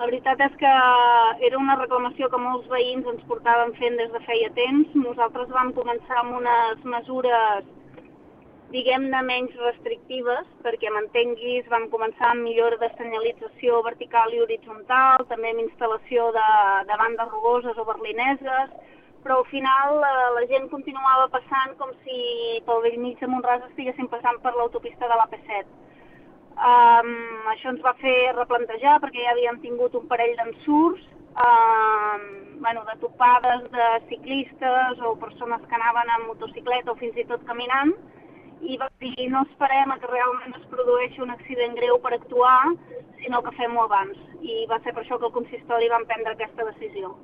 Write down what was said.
La veritat és que era una reclamació que molts veïns ens portaven fent des de feia temps. Nosaltres vam començar amb unes mesures, diguem-ne, menys restrictives, perquè m'entenguis, vam començar amb millora de senyalització vertical i horitzontal, també amb instal·lació de bandes rugoses o berlineses, però al final la gent continuava passant com si pel bell mig de Mont-ras estiguessin passant per l'autopista de l'AP7. Això ens va fer replantejar perquè ja havíem tingut un parell d'ensurts, de topades de ciclistes o persones que anaven amb motocicleta o fins i tot caminant, i va dir no esperem a que realment es produeixi un accident greu per actuar, sinó que fem-ho abans. I va ser per això que el consistori va prendre aquesta decisió.